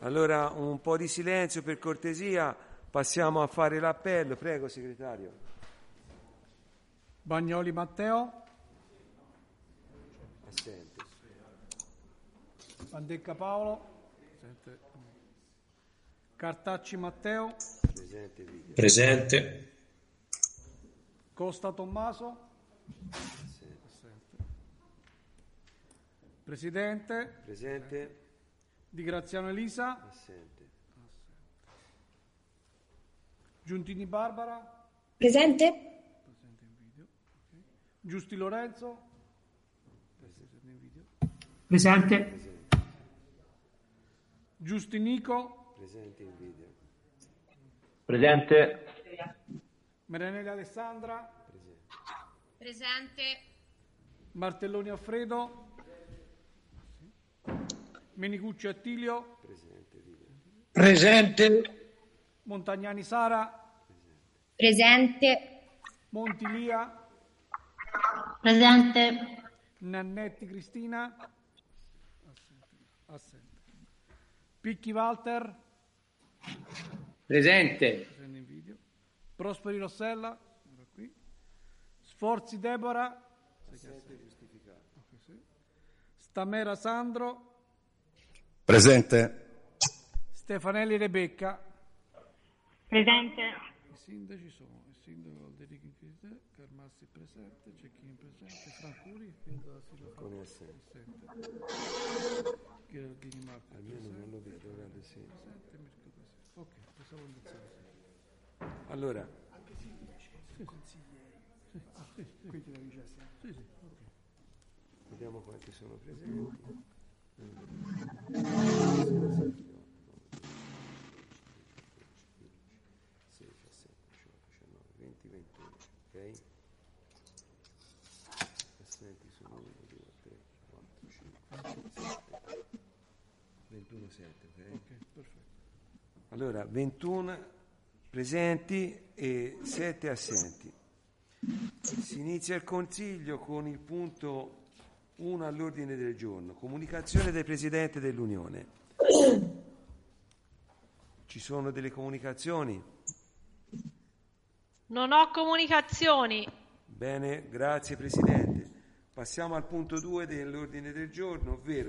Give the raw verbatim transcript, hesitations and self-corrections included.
Allora un po' di silenzio per cortesia, passiamo a fare l'appello. Prego, segretario. Bagnoli Matteo. Assente. Bandecca Paolo. Presente. Cartacci Matteo. Presente. Video. Presente. Costa Tommaso. Assente. Assente. Presidente. Presente. Di Graziano Elisa. Assente. Giuntini Barbara. Presente. Presente in video. Okay. Giusti Lorenzo. Presente in video. Presente. Presente. Giusti Nico. Presente in video. Presente. Marinelli Alessandra. Presente. Presente. Martelloni Alfredo. Menicucci Attilio. Presente. Video. Presente. Montagnani Sara. Presente. Montilia. Presente. Nannetti Cristina. Assente. Assente. Picchi Walter. Presente. Presente in video. Prosperi Rossella. Ora qui. Sforzi Deborah. Assente giustificato. Okay, sì. Stamera Sandro. Presente. Stefanelli Rebecca. Presente. I sindaci sono il sindaco Alderico Inquisitore, Carmassi presente, Cecchini presente, Francuri, il sindaco da Silva Con assente. Gherardini Marco Almeno presente, non lo vedo, guarda, sì. presente, Mirko presente. Ok, possiamo iniziare. Allora, Anche sindaci, sì, consiglieri. Sì, ah, sì, sì. Quindi la richiesta. Sì, sì, ok. vediamo quanti sono presenti. venti, ventuno, ok? Assenti sono uno, due, tre, quattro, cinque, sette, ventuno, sette, ok? Ok, perfetto. Allora, ventuno presenti e sette assenti. Si inizia il Consiglio con il punto uno all'ordine del giorno, comunicazione del Presidente dell'Unione. Ci sono delle comunicazioni? Non ho comunicazioni. Bene, grazie Presidente. Passiamo al punto due dell'ordine del giorno, ovvero